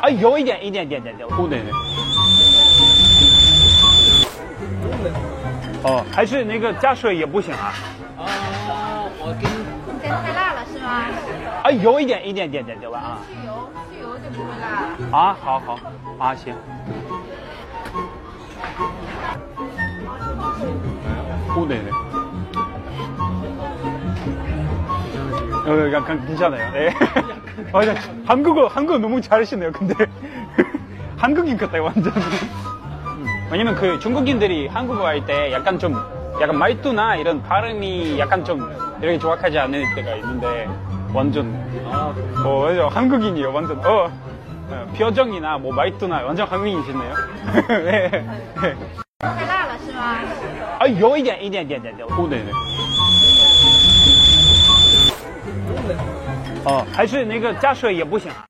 啊，有一点，一点点。哦，对。哦，还是那个加水也不行啊？ 我给你嫌太辣了是吗？ 啊，有一点，对吧？啊。 去油就不会辣了。 啊，好，啊，行。오, 네네. 약간 괜찮아요. 네. 맞아. 한국어 너무 잘하시네요. 근데 한국인 같아요, 완전. 왜냐면 그 중국인들이 한국어 할 때 약간 말투나 이런 발음이 약간 좀 이렇게 정확하지 않을 때가 있는데 완전 맞아. 한국인이에요, 완전. 표정이나 뭐 말투나 완전 한국인이시네요. 네. 太辣了是吗？ 啊，有一点，哦，对。哦，还是那个加水也不行啊。